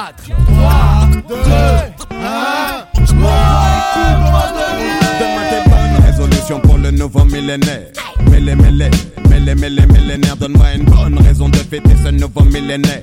4, 3, 2, 1. Donne-moi tes bonnes résolutions pour le nouveau millénaire. Millénaire, donne-moi une bonne raison de fêter ce nouveau millénaire.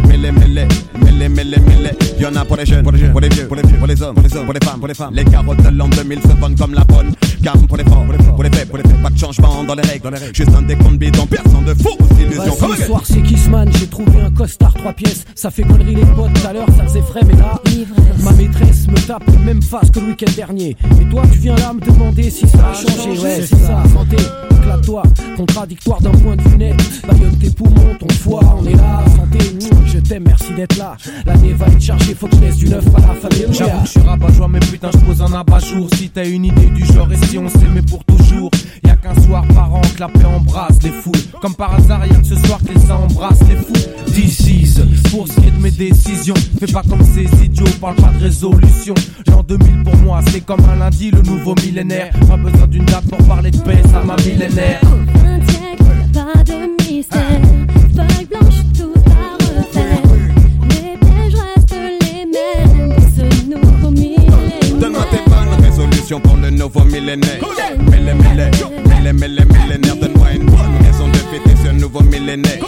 Y'en a pour les jeunes, pour les vieux, pour les hommes, pour les femmes. Les carottes de l'an 2000 se vendent comme la bonne gamme pour les forts, pour les faits. Pas de changement dans les règles, juste un décompte bidon, personne de fausses illusions. Ce soir c'est Kissman, j'ai trouvé un costard 3 pièces. Ça fait connerie les potes, tout à l'heure ça faisait frais, mais là ma maîtresse me tape les mêmes faces que le week-end dernier. Et toi tu viens là me demander si ça a changé. Ouais c'est ça, santé, éclate-toi. Contradictoire d'un point de vue net. Baillonne tes poumons, ton foie, on est là. Santé, je t'aime, merci d'être là. L'année va être chargée, faut que je laisse du neuf à la famille. J'avoue que je suis rabat-joie, mais putain je pose un abat-jour. Si t'as une idée du genre et si on s'aimait pour toujours. Y'a qu'un soir par an que la paix embrasse les foules. Comme par hasard y'a que ce soir que les embrassent les fous. This pour ce qui est de mes décisions. Fais pas comme ces idiots, parle pas de résolution. L'an 2000 pour moi c'est comme un lundi, le nouveau millénaire. Pas besoin d'une date pour parler de paix, ça m'a millénaire. Un siècle, pas de mystère. Feuille blanche, tout à refaire. Les pièges restent les mêmes pour ce nouveau millénaire. Donne-moi tes bonnes résolutions pour le nouveau millénaire. Millénaire, donne-moi une bonne raison de fêter ce nouveau millénaire.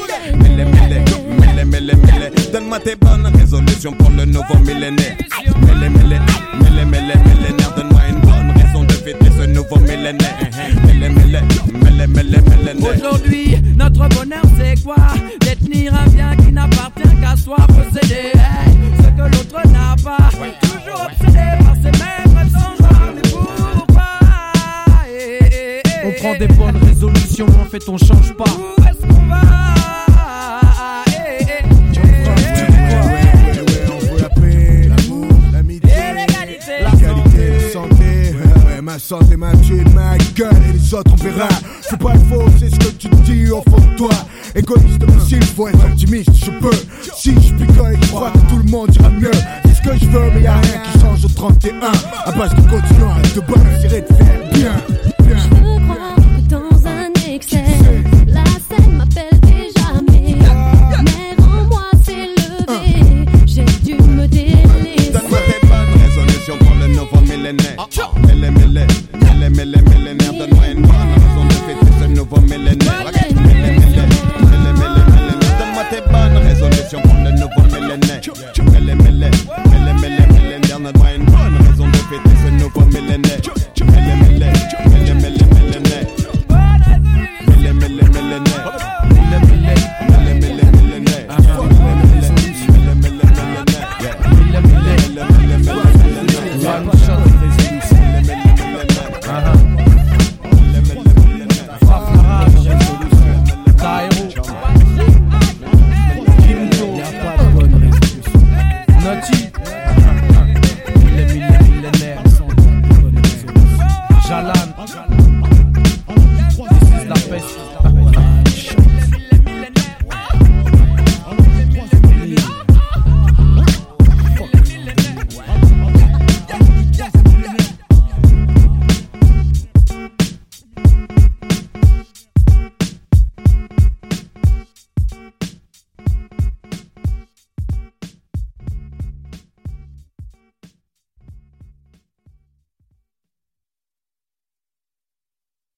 Donne-moi tes bonnes résolutions pour le nouveau millénaire. Millénaire, donne-moi une bonne raison de fêter ce nouveau millénaire. Aujourd'hui, notre bonheur c'est quoi? Détenir un bien qui n'appartient qu'à soi, posséder ce que l'autre n'a pas. Toujours obsédé par ses mêmes raisons, mais pourquoi? On prend des bonnes résolutions, en fait on change pas. Où est-ce qu'on va? On veut la paix, l'amour, l'amitié, l'égalité, la qualité, la santé. Ma santé, ma thune, ma gueule et les autres on verra. C'est pas le faux, c'est ce que tu dis au fond de toi. Égoïste mais s'il faut être optimiste, je peux. Si je picole et je crois que tout le monde ira mieux. C'est ce que je veux mais y'a rien qui change au 31. À base de continuer, de bonne, j'irai de faire bien.